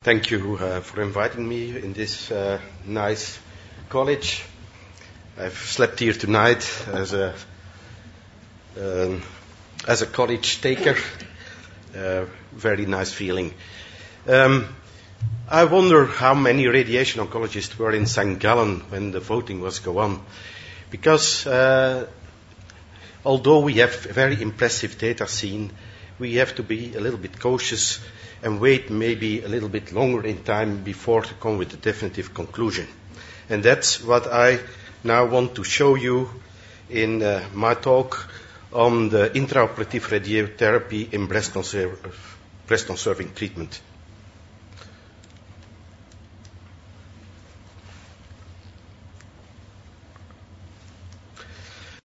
Thank you for inviting me in this nice college. I've slept here tonight as a college taker. Very nice feeling. I wonder how many radiation oncologists were in St. Gallen when the voting was going on. Because although we have very impressive data seen, we have to be a little bit cautious and wait maybe a little bit longer in time before to come with a definitive conclusion. And that's what I now want to show you in my talk on the intraoperative radiotherapy in breast conserving treatment.